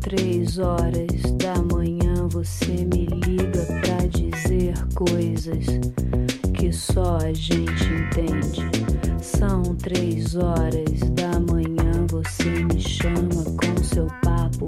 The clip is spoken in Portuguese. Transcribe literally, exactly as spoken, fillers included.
três horas da manhã, você me liga pra dizer coisas que só a gente entende. São três horas da manhã, você me chama com seu papo